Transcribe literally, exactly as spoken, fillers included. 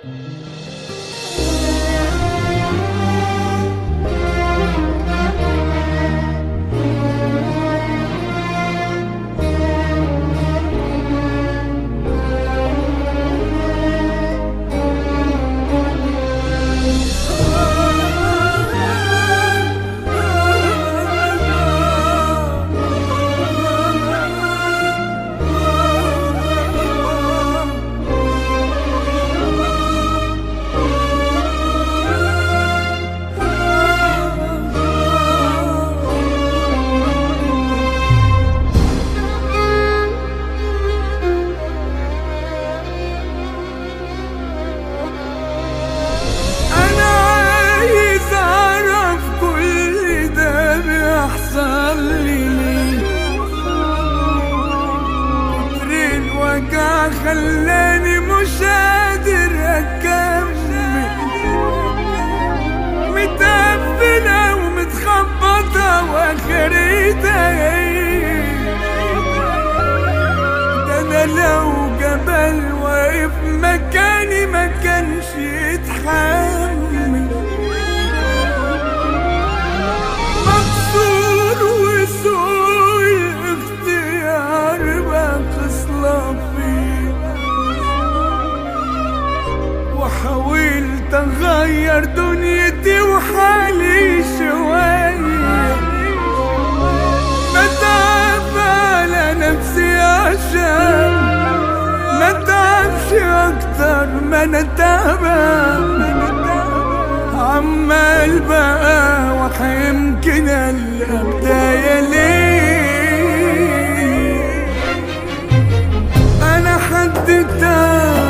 خلاني مش قادر اكمل، متقفلة ومتخبطة واخرتها هي ده. انا لو جبل واقف مكاني ما كانش يتحمل، مكسور وسوء الاختيار بقى خصلة فيه، وحاولت اغير دنيتي وحالي شوية، بتعب على نفسي عشان ما اتعبش اكتر ما انا تعبان، عمال بقى وحيمكن القى بداية ليه. انا حد تاني